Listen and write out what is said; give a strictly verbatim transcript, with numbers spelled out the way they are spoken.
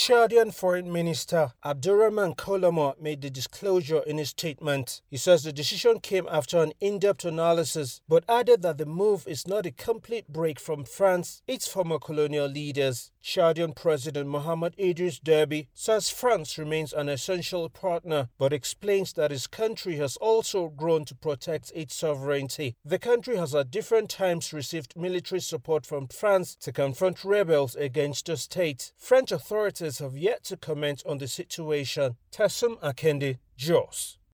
Chadian Foreign Minister Abdurrahman Kolama made the disclosure in his statement. He says the decision came after an in-depth analysis, but added that the move is not a complete break from France, its former colonial leaders. Chadian President Mohamed Idriss Deby says France remains an essential partner, but explains that his country has also grown to protect its sovereignty. The country has at different times received military support from France to confront rebels against the state. French authorities have yet to comment on the situation. Tassum Akende, Jos.